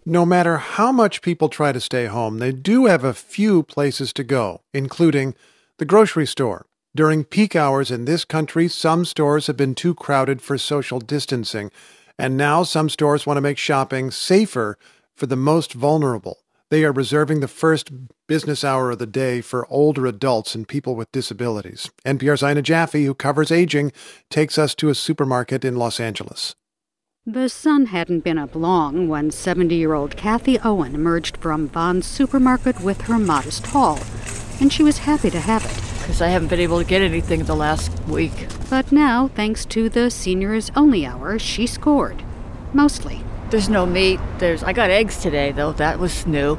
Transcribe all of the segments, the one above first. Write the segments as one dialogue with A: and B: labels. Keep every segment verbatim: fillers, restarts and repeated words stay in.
A: No matter how much people try to stay home, they do have a few places to go, including the grocery store. During peak hours in this country, some stores have been too crowded for social distancing, and now some stores want to make shopping safer for the most vulnerable. They are reserving the first business hour of the day for older adults and people with disabilities. N P R's Ina Jaffe, who covers aging, takes us to a supermarket in Los Angeles.
B: The sun hadn't been up long when seventy-year-old Kathy Owen emerged from Vons supermarket with her modest haul, and she was happy to have it.
C: Because I haven't been able to get anything the last week.
B: But now, thanks to the seniors only hour, she scored. Mostly.
C: There's no meat. There's I got eggs today, though. That was new.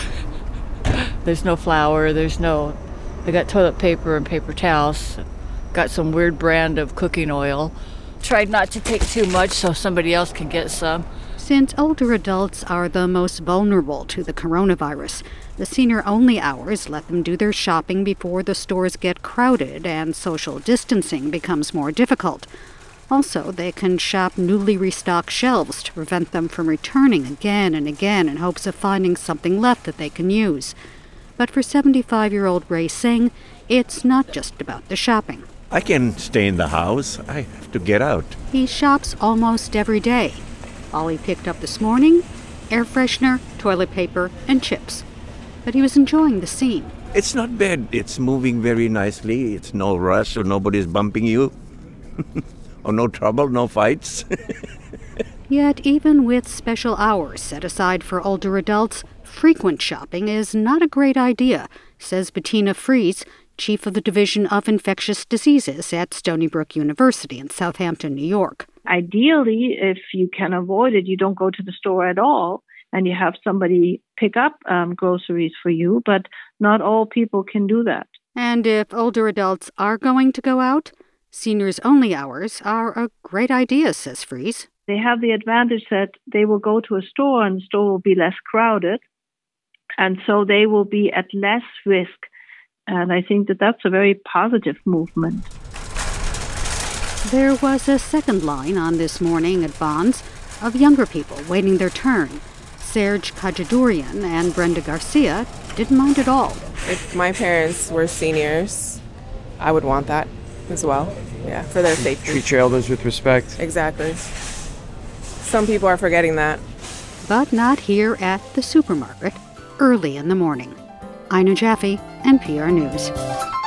C: There's no flour. There's no... I got toilet paper and paper towels. Got some weird brand of cooking oil. Tried not to take too much so somebody else can get some.
B: Since older adults are the most vulnerable to the coronavirus, the senior-only hours let them do their shopping before the stores get crowded and social distancing becomes more difficult. Also, they can shop newly restocked shelves to prevent them from returning again and again in hopes of finding something left that they can use. But for seventy-five-year-old Ray Singh, it's not just about the shopping.
D: I can stay in the house. I have to get out.
B: He shops almost every day. All he picked up this morning, air freshener, toilet paper, and chips. But he was enjoying the scene.
D: It's not bad. It's moving very nicely. It's no rush or nobody's bumping you. Or no trouble, no fights.
B: Yet even with special hours set aside for older adults, frequent shopping is not a great idea, says Bettina Fries, chief of the Division of Infectious Diseases at Stony Brook University in Southampton, New York.
E: Ideally, if you can avoid it, you don't go to the store at all, and you have somebody pick up um, groceries for you, but not all people can do that.
B: And if older adults are going to go out, seniors-only hours are a great idea, says Fries.
E: They have the advantage that they will go to a store and the store will be less crowded, and so they will be at less risk. And I think that that's a very positive movement.
B: There was a second line on this morning at Vons of younger people waiting their turn. Serge Kajadurian and Brenda Garcia didn't mind at all.
F: If my parents were seniors, I would want that as well. Yeah, for their safety.
G: Treat your elders with respect.
F: Exactly. Some people are forgetting that.
B: But not here at the supermarket, early in the morning. Ina Jaffe, N P R News.